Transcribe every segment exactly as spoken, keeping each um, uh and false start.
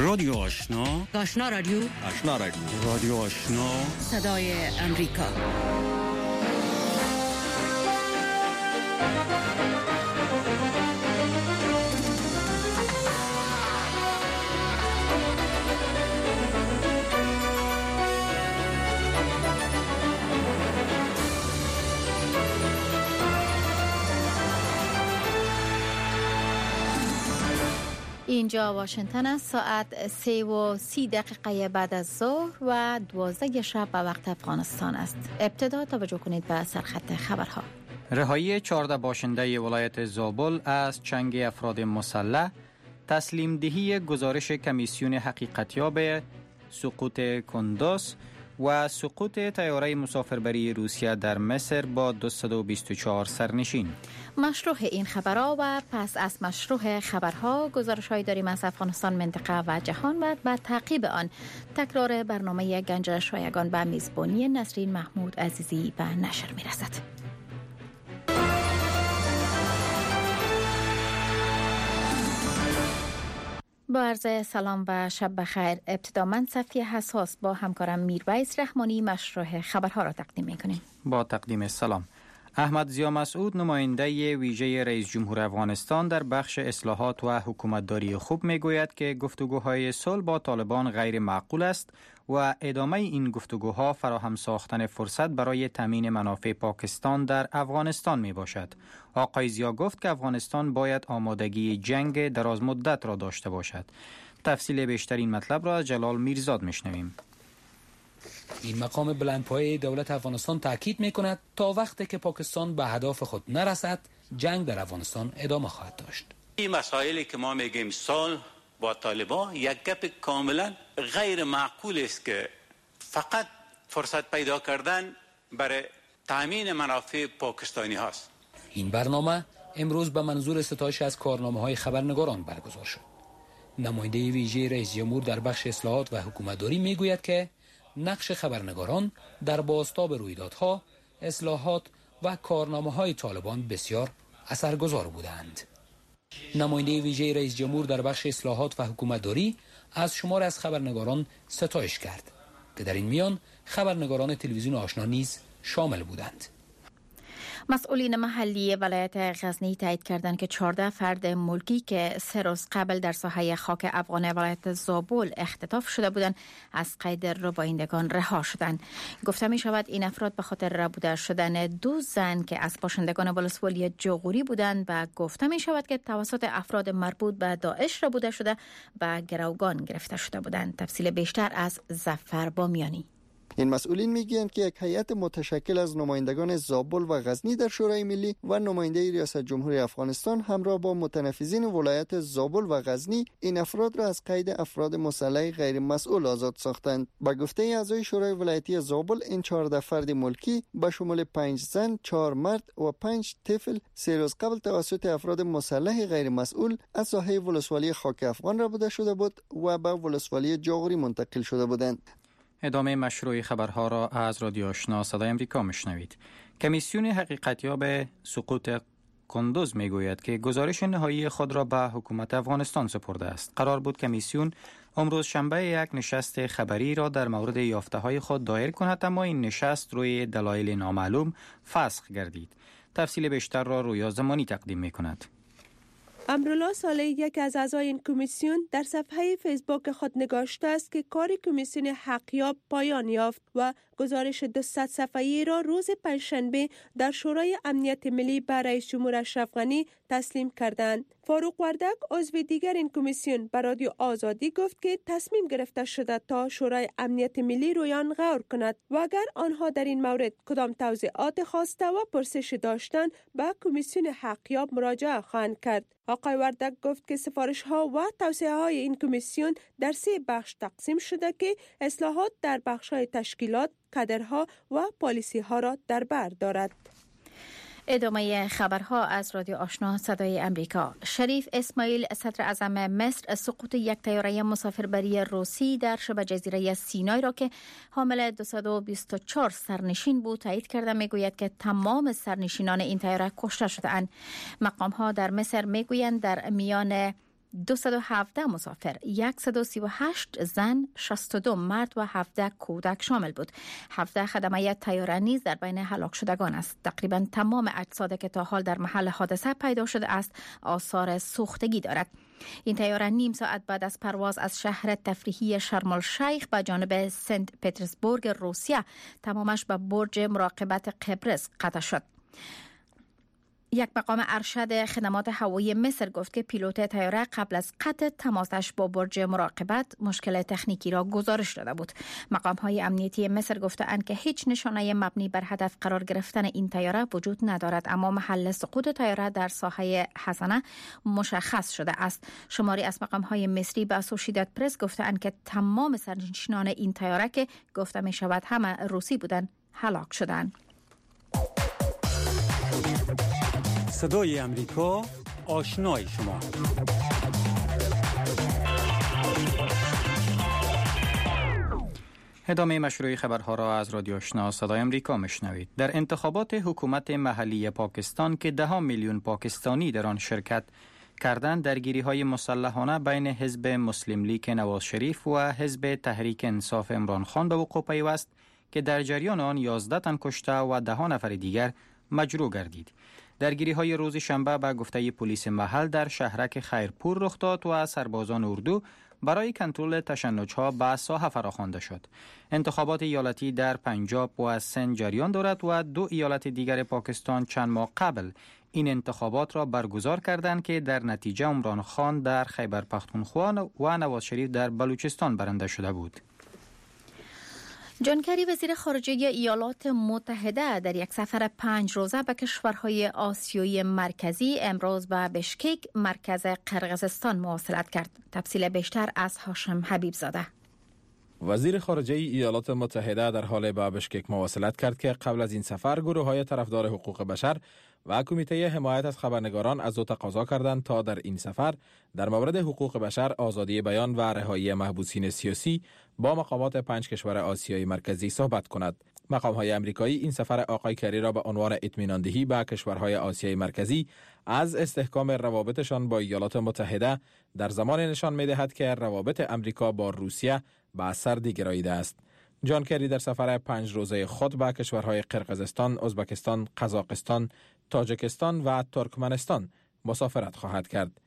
رادیو آشنا، آشنا رادیو، آشنا رادیو، رادیو آشنا، صدای امریکا. اینجا واشنگتن است. ساعت سه و سی دقیقه بعد از ظهر و دوازده شب به وقت افغانستان است. ابتدا توجه کنید به سرخط خبرها. رهایی چهارده باشنده ولایت زابل از چنگ افراد مسلح، تسلیم دهی گزارش کمیسیون حقیقتیاب سقوط کندوز و سقوط طیاره مسافربری روسیه در مصر با دویست و بیست و چهار سرنشین. مشروع این خبرها و پس از مشروع خبرها گزارش‌هایی داریم از افغانستان، منطقه و جهان و بعد تعقیب آن تکرار برنامه گنج شایگان به میزبانی نسرین محمود عزیزی به نشر می‌رسد. با عرض سلام و شب بخیر. ابتدا من صفیه حساس با همکارم میرویس رحمانی مشروع خبرها را تقدیم می‌کنیم. با تقدیم سلام. احمد ضیا مسعود، نماینده ویژه رئیس جمهور افغانستان در بخش اصلاحات و حکومتداری خوب میگوید که گفتگوهای صلح با طالبان غیر معقول است و ادامه این گفتگوها فراهم ساختن فرصت برای تامین منافع پاکستان در افغانستان می باشد. آقای ضیا گفت که افغانستان باید آمادگی جنگ دراز مدت را داشته باشد. تفصیل بیشتر این مطلب را از جلال میرزاد میشنویم. این مقام بلندپایه دولت افغانستان تاکید میکند تا وقتی که پاکستان به هدف خود نرسد جنگ در افغانستان ادامه خواهد داشت. این مسائلی که ما میگیم صلح با طالبان یک گپ کاملا غیر معقول است که فقط فرصت پیدا کردن برای تامین منافع پاکستانی هاست. این برنامه امروز به منظور ستایش از کارنامه‌های خبرنگاران برگزار شد. نماینده ویژه رئیس جمهور در بخش اصلاحات و حکومتداری میگوید که نقش خبرنگاران در بازتاب رویدادها، اصلاحات و کارنامه‌های طالبان بسیار اثرگذار بودند. نماینده ویژه رئیس جمهور در بخش اصلاحات و حکومتداری از شمار از خبرنگاران ستایش کرد که در این میان خبرنگاران تلویزیون آشنا نیز شامل بودند. مسئولین محلی ولایت غزنی تایید کردند که چهارده فرد ملکی که سه روز قبل در ساحه خاک افغان ولایت زابل اختطاف شده بودند از قید ربایندگان رها شدند. گفته می شود این افراد به خاطر ربوده شدن دو زن که از باشندگان ولسوالی جغوری بودند و گفته می شود که توسط افراد مربوط به داعش ربوده شده و گروگان گرفته شده بودند. تفصیل بیشتر از ظفر بامیانی. این مسئولین میگویند که یک هیئت متشکل از نمایندگان زابل و غزنی در شورای ملی و نماینده ریاست جمهوری افغانستان همراه با متنفذین ولایت زابل و غزنی این افراد را از قید افراد مسلح غیر مسئول آزاد ساختند. با گفته اعضای شورای ولایتی زابل این چهارده فرد ملکی به شمول پنج زن، چهار مرد و پنج طفل سه روز قبل توسط افراد مسلح غیر مسئول از ساحه ولسوالی خاک افغان ربوده شده بود و به ولسوالی جغوری منتقل شده بودند. ادامه مشروع خبرها را از رادیو آشنا صدای امریکا میشنوید. کمیسیون حقیقتیاب سقوط کندوز میگوید که گزارش نهایی خود را به حکومت افغانستان سپرده است. قرار بود کمیسیون امروز شنبه یک نشست خبری را در مورد یافته‌های خود دایر کند، اما این نشست روی دلایل نامعلوم فسخ گردید. تفصیل بیشتر را رویا زمانی تقدیم میکند. امرالله صالح، یک از اعضای این کمیسیون، در صفحه فیسبوک خود نگاشته است که کار کمیسیون حقیاب پایان یافت و گزارش دویست صفحه‌ای را روز پنجشنبه در شورای امنیت ملی به رئیس جمهور اشرف غنی تسلیم کردند. فاروق وردک، عضو دیگر این کمیسیون، به رادیو آزادی گفت که تصمیم گرفته شده تا شورای امنیت ملی روی آن غور کند و اگر آنها در این مورد کدام توضیحات خواسته و پرسش داشتند به کمیسیون حقیاب مراجعه خواهند کرد. آقای وردک گفت که سفارش ها و توصیه های این کمیسیون در سه بخش تقسیم شده که اصلاحات در بخش های تشکیلات، کادرها و پالیسی ها را در بر دارد. ادامه خبرها از رادیو آشنا صدای امریکا. شریف اسماعیل، صدر اعظم مصر، سقوط یک طیاره مسافربری روسی در شبه جزیره سینای را که حامل دویست و بیست و چهار سرنشین بود تایید کرده. میگوید که تمام سرنشینان این طیاره کشته شده‌اند. مقام ها در مصر میگویند در میان دویست و هفده مسافر، صد و سی و هشت زن، شصت و دو مرد و هفده کودک شامل بود. هفده خدمه طیاره نیز در بین هلاک شدگان است. تقریبا تمام اجساد که تا حال در محل حادثه پیدا شده است آثار سوختگی دارد. این طیاره نیم ساعت بعد از پرواز از شهر تفریحی شرم الشیخ به جانب سنت پترزبورگ روسیه تمامش به برج مراقبت قبرس قطع شد. یک مقام ارشد خدمات هوایی مصر گفت که پیلوت طیاره قبل از قطع تماسش با برج مراقبت مشکل تکنیکی را گزارش داده بود. مقام های امنیتی مصر گفتند که هیچ نشانه مبنی بر هدف قرار گرفتن این طیاره وجود ندارد، اما محل سقوط طیاره در ساحه حسنه مشخص شده است. شماری از مقام های مصری به اسوشییتد پرس گفتند که تمام سرنشینان این طیاره که گفته می شود همه روسی بودند هلاک شدند. صدای امریکا، آشنای شما. ادامه مشروع خبرها را از رادیو آشنا صدای امریکا میشنوید. در انتخابات حکومت محلی پاکستان که ده ها میلیون پاکستانی در آن شرکت کردند، درگیری‌های مسلحانه بین حزب مسلم لیگ نواز شریف و حزب تحریک انصاف عمران خان به وقوع پیوست که در جریان آن یازده تن کشته و ده نفر دیگر مجروح گردید. درگیری‌های روز شنبه به گفته پلیس محل در شهرک خیرپور رخ داد و سربازان اردو برای کنترل تشنج‌ها به ساحه فراخوانده شد. انتخابات ایالتی در پنجاب و سند جریان دارد و دو ایالت دیگر پاکستان چند ماه قبل این انتخابات را برگزار کردند که در نتیجه عمران خان در خیبر پختونخوا و نواز شریف در بلوچستان برنده شده بود. جان کری وزیر خارجه ایالات متحده در یک سفر پنج روزه به کشورهای آسیایی مرکزی امروز به بشکک مرکز قرقیزستان مواصلت کرد. تفصیل بیشتر از هاشم حبیب زاده. وزیر خارجه ایالات متحده در حال به بشکک مواصلت کرد که قبل از این سفر گروه‌های طرفدار حقوق بشر و کمیته حمایت از خبرنگاران از او تقاضا کردند تا در این سفر در مورد حقوق بشر، آزادی بیان و رهایی محبوسین سیاسی با مقامات پنج کشور آسیای مرکزی صحبت کند. مقام‌های آمریکایی این سفر آقای کری را به عنوان اطمینان دهی به کشورهای آسیای مرکزی از استحکام روابطشان با ایالات متحده در زمان نشان می‌دهد که روابط امریکا با روسیه به سردی گراییده است. جان کری در سفر پنج روزه خود به کشورهای قرقیزستان، ازبکستان، قزاقستان، تاجیکستان و ترکمنستان مسافرت خواهد کرد.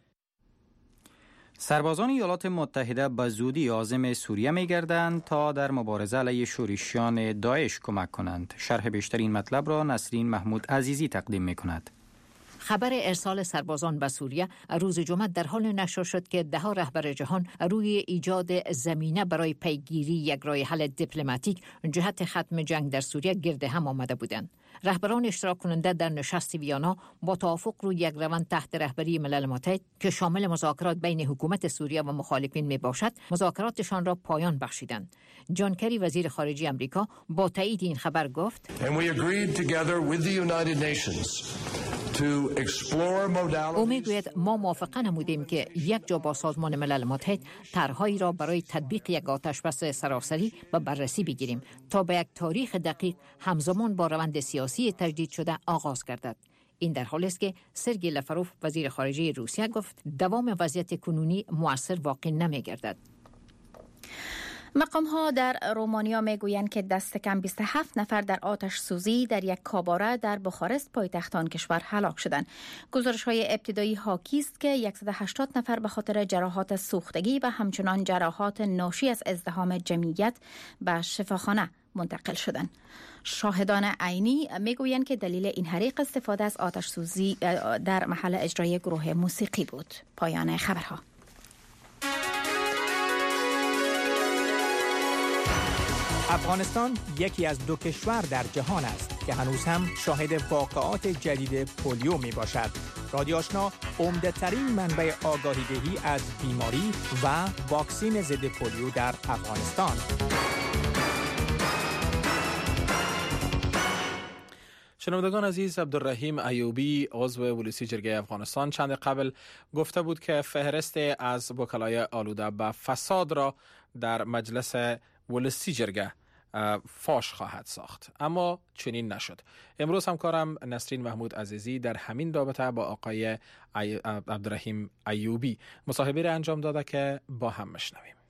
سربازان ایالات متحده به زودی عازم سوریه می‌گردند تا در مبارزه علیه شورشیان داعش کمک کنند. شرح بیشتر این مطلب را نسرین محمود عزیزی تقدیم می‌کند. خبر ارسال سربازان به سوریه روز جمعه در حال نشر شد که ده ها رهبر جهان روی ایجاد زمینه برای پیگیری یک راه حل دیپلماتیک جهت ختم جنگ در سوریه گرد هم آمده بودند. رهبران اشتراک کننده در نشست ویانا با توافق روی یک روند تحت رهبری ملل متحد که شامل مذاکرات بین حکومت سوریه و مخالفین می باشد، مذاکراتشان را پایان بخشیدند. جان کری وزیر خارجه آمریکا با تایید این خبر گفت: او میگوید ما موافقه نمودیم که یک جا با سازمان ملل متحد طرحهایی را برای تطبیق یک آتشبس سراسری و بررسی بگیریم تا به یک تاریخ دقیق همزمان با روند سیاسی تجدید شده آغاز گردد. این در حالی است که سرگئی لاوروف وزیر خارجه روسیه گفت دوام وضعیت کنونی مؤثر واقع نمی‌گردد. مقام ها در رومانیا می گویند که دست کم بیست و هفت نفر در آتش سوزی در یک کاباره در بخارست پایتخت آن کشور هلاک شدند. گزارش های ابتدایی حاکی است که صد و هشتاد نفر به خاطر جراحات سوختگی و همچنان جراحات ناشی از ازدحام جمعیت به شفاخانه منتقل شدند. شاهدان عینی می گویند که دلیل این حریق استفاده از آتش سوزی در محل اجرای گروه موسیقی بود. پایان خبرها. افغانستان یکی از دو کشور در جهان است که هنوز هم شاهد واقعات جدید پولیو می باشد. رادیو آشنا عمده ترین منبع آگاهی دهی از بیماری و واکسین ضد پولیو در افغانستان. شنوندگان عزیز، عبدالرحیم ایوبی عضو ولسی جرگه افغانستان چند قبل گفته بود که فهرست از وکلای آلوده به فساد را در مجلس ولسی جرگه فاش خواهد ساخت، اما چنین نشد. امروز همکارم نسرین محمود عزیزی در همین رابطه با آقای عبدالرحیم ایوبی مصاحبه را انجام داده که با هم مشنویم.